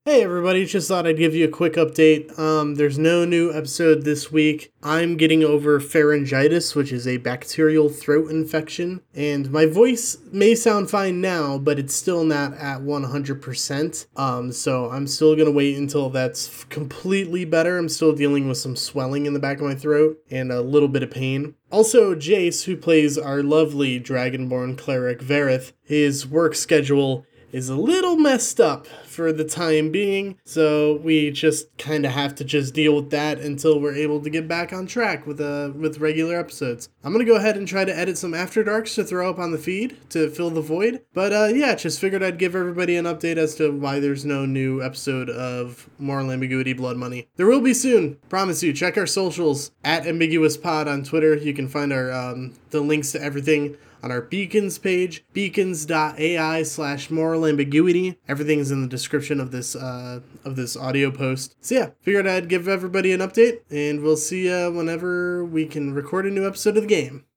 Hey everybody, just thought I'd give you a quick update. There's no new episode this week. I'm getting over pharyngitis, which is a bacterial throat infection, and my voice may sound fine now, but it's still not at 100%. So I'm still gonna wait until that's completely better. I'm still dealing with some swelling in the back of my throat and a little bit of pain. Also, Jace, who plays our lovely Dragonborn cleric Verith, his work schedule is a little messed up for the time being, so we just kind of have to just deal with that until we're able to get back on track with regular episodes. I'm gonna go ahead and try to edit some After Darks to throw up on the feed to fill the void, but yeah, just figured I'd give everybody an update as to why there's no new episode of Moral Ambiguity Blood Money. There will be soon, promise you. Check our socials at AmbiguousPod on Twitter. You can find our the links to everything on our Beacons page, beacons.ai/moral ambiguity. Everything's in the description of this audio post. So yeah, figured I'd give everybody an update, and we'll see you whenever we can record a new episode of the game.